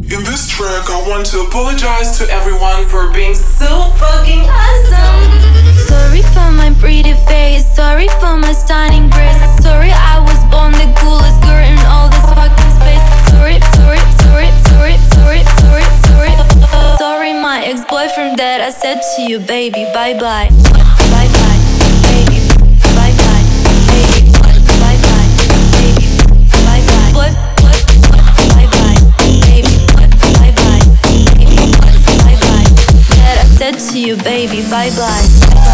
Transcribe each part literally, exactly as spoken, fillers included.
In this track, I want to apologize to everyone for being so fucking awesome. Sorry for my pretty face, sorry for my stunning grace. Sorry I was born the coolest girl in all this fucking space. Sorry, sorry, sorry, sorry, sorry, sorry, sorry. Sorry my ex-boyfriend that I said to you, baby, bye-bye. Bye-bye, baby, bye-bye, baby, bye-bye, baby, bye-bye. Boy, boy, bye-bye, baby, bye-bye, baby, bye-bye. That I said to you, baby, bye-bye.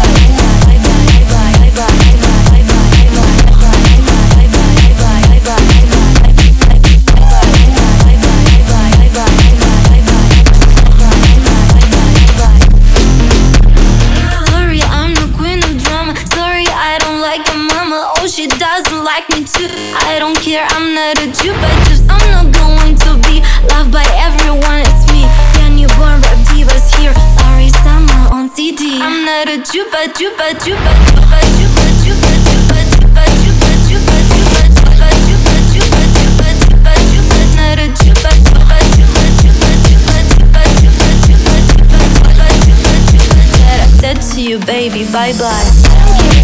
She doesn't like me too. I don't care, I'm not a Jew, but just I'm not going to be loved by everyone. It's me, yeah, newborn rap divas here. Larry Summer on C D. I'm not a Jew, but Jew, but Jew, but Jew, but Jew, but Jew, but Jew, but Jew, but Jew, but Jew, but Jew, but Jew, but Jew, but Jew, but Jew, but Jew, but not a Jew, but Jew, but Jew, but Jew, but Jew, but Jew, but Jew, but Jew, but Jew, but Jew, but Jew, but Jew, but Jew. That I said to you, baby, bye bye. I don't care.